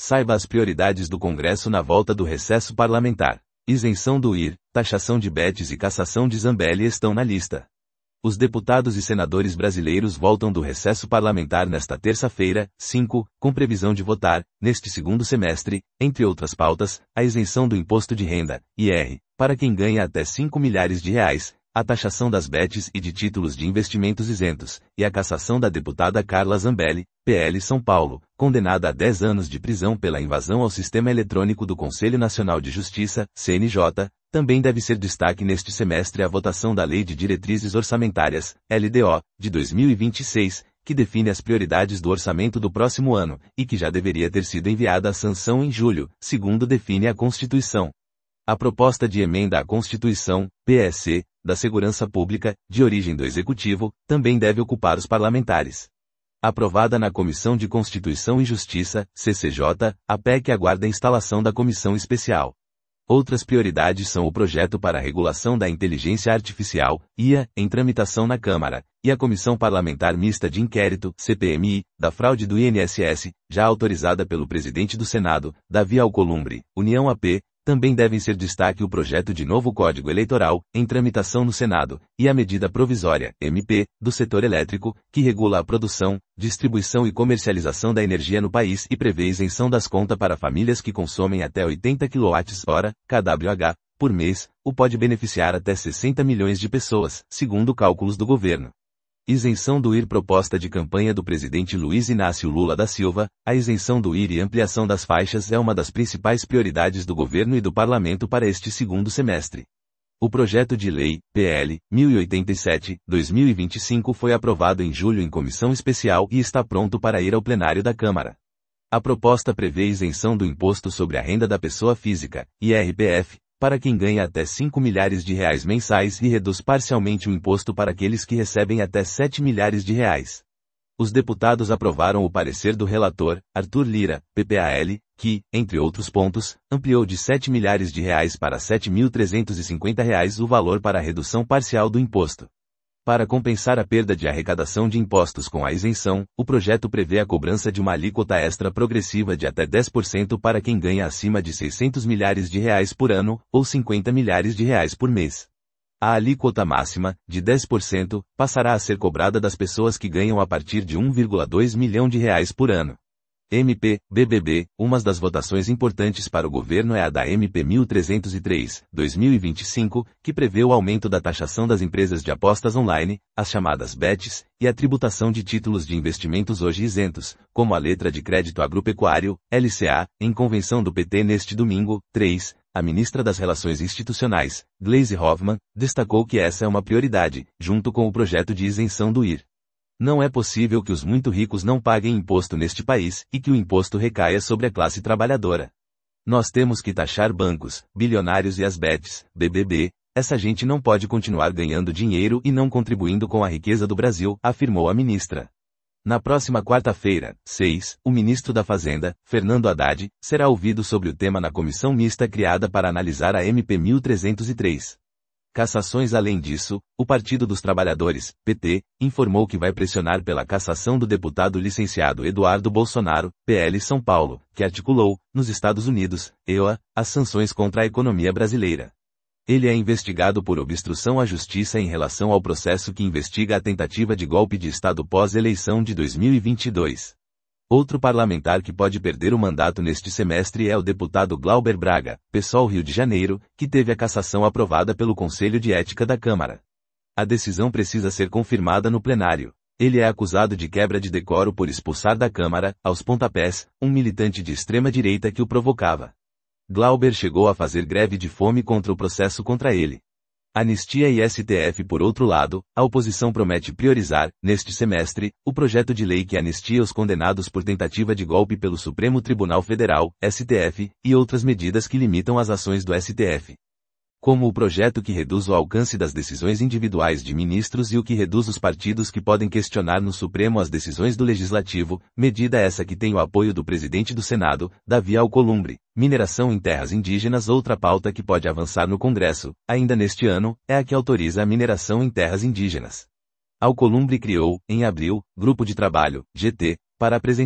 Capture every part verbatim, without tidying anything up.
Saiba as prioridades do Congresso na volta do recesso parlamentar. Isenção do I R, taxação de bets e cassação de Zambelli estão na lista. Os deputados e senadores brasileiros voltam do recesso parlamentar nesta terça-feira, cinco, com previsão de votar, neste segundo semestre, entre outras pautas, a isenção do imposto de renda, I R, para quem ganha até cinco milhares de reais, a taxação das bets e de títulos de investimentos isentos, e a cassação da deputada Carla Zambelli, P L São Paulo, condenada a dez anos de prisão pela invasão ao sistema eletrônico do Conselho Nacional de Justiça, C N J. Também deve ser destaque neste semestre a votação da Lei de Diretrizes Orçamentárias, L D O, de dois mil e vinte e seis, que define as prioridades do orçamento do próximo ano, e que já deveria ter sido enviada à sanção em julho, segundo define a Constituição. A proposta de emenda à Constituição, P S C, da Segurança Pública, de origem do Executivo, também deve ocupar os parlamentares. Aprovada na Comissão de Constituição e Justiça, C C J, a P E C aguarda a instalação da Comissão Especial. Outras prioridades são o Projeto para a Regulação da Inteligência Artificial, I A, em tramitação na Câmara, e a Comissão Parlamentar Mista de Inquérito, C P M I, da fraude do I N S S, já autorizada pelo presidente do Senado, Davi Alcolumbre, União A P. Também devem ser destaque o projeto de novo Código Eleitoral, em tramitação no Senado, e a medida provisória, M P, do setor elétrico, que regula a produção, distribuição e comercialização da energia no país e prevê isenção das contas para famílias que consomem até oitenta quilowatt-hora, kWh, por mês, o pode beneficiar até sessenta milhões de pessoas, segundo cálculos do governo. Isenção do I R proposta de campanha do presidente Luiz Inácio Lula da Silva, a isenção do I R e ampliação das faixas é uma das principais prioridades do governo e do parlamento para este segundo semestre. O projeto de lei, P L, mil e oitenta e sete, dois mil e vinte e cinco foi aprovado em julho em comissão especial e está pronto para ir ao plenário da Câmara. A proposta prevê isenção do imposto sobre a renda da pessoa física, I R P F, para quem ganha até cinco milhares de reais mensais e reduz parcialmente o imposto para aqueles que recebem até sete milhares de reais. Os deputados aprovaram o parecer do relator, Arthur Lira, P P A L, que, entre outros pontos, ampliou de sete milhares de reais para sete mil trezentos e cinquenta reais o valor para a redução parcial do imposto. Para compensar a perda de arrecadação de impostos com a isenção, o projeto prevê a cobrança de uma alíquota extra progressiva de até dez por cento para quem ganha acima de seiscentos milhares de reais por ano, ou cinquenta milhares de reais por mês. A alíquota máxima, de dez por cento, passará a ser cobrada das pessoas que ganham a partir de um vírgula dois milhão de reais por ano. M P, B B B, uma das votações importantes para o governo é a da M P mil trezentos e três, dois mil e vinte e cinco, que prevê o aumento da taxação das empresas de apostas online, as chamadas bets, e a tributação de títulos de investimentos hoje isentos, como a letra de crédito agropecuário, L C A, em convenção do P T neste domingo, três, a ministra das Relações Institucionais, Gleisi Hoffmann, destacou que essa é uma prioridade, junto com o projeto de isenção do I R. Não é possível que os muito ricos não paguem imposto neste país e que o imposto recaia sobre a classe trabalhadora. Nós temos que taxar bancos, bilionários e as bets, B B B, essa gente não pode continuar ganhando dinheiro e não contribuindo com a riqueza do Brasil, afirmou a ministra. Na próxima quarta-feira, seis, o ministro da Fazenda, Fernando Haddad, será ouvido sobre o tema na comissão mista criada para analisar a M P mil trezentos e três. Cassações. Além disso, o Partido dos Trabalhadores, P T, informou que vai pressionar pela cassação do deputado licenciado Eduardo Bolsonaro, P L São Paulo, que articulou, nos Estados Unidos, E U A, as sanções contra a economia brasileira. Ele é investigado por obstrução à justiça em relação ao processo que investiga a tentativa de golpe de Estado pós-eleição de dois mil e vinte e dois. Outro parlamentar que pode perder o mandato neste semestre é o deputado Glauber Braga, PSOL Rio de Janeiro, que teve a cassação aprovada pelo Conselho de Ética da Câmara. A decisão precisa ser confirmada no plenário. Ele é acusado de quebra de decoro por expulsar da Câmara, aos pontapés, um militante de extrema-direita que o provocava. Glauber chegou a fazer greve de fome contra o processo contra ele. Anistia e S T F. Por outro lado, a oposição promete priorizar, neste semestre, o projeto de lei que anistia os condenados por tentativa de golpe pelo Supremo Tribunal Federal, S T F, e outras medidas que limitam as ações do S T F. Como o projeto que reduz o alcance das decisões individuais de ministros e o que reduz os partidos que podem questionar no Supremo as decisões do Legislativo, medida essa que tem o apoio do presidente do Senado, Davi Alcolumbre. Mineração em terras indígenas. Outra pauta que pode avançar no Congresso, ainda neste ano, é a que autoriza a mineração em terras indígenas. Alcolumbre criou, em abril, grupo de trabalho, G T, para apresentar,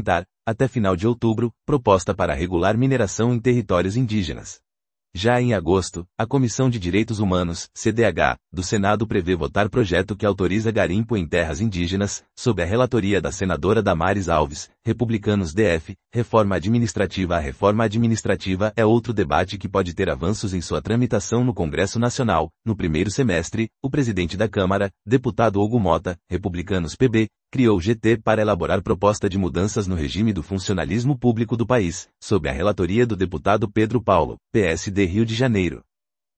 até final de outubro, proposta para regular mineração em territórios indígenas. Já em agosto, a Comissão de Direitos Humanos, C D H, do Senado prevê votar projeto que autoriza garimpo em terras indígenas, sob a relatoria da senadora Damares Alves, Republicanos D F. Reforma administrativa. A reforma administrativa é outro debate que pode ter avanços em sua tramitação no Congresso Nacional. No primeiro semestre, o presidente da Câmara, deputado Hugo Mota, Republicanos P B, criou o G T para elaborar proposta de mudanças no regime do funcionalismo público do país, sob a relatoria do deputado Pedro Paulo, P S D Rio de Janeiro.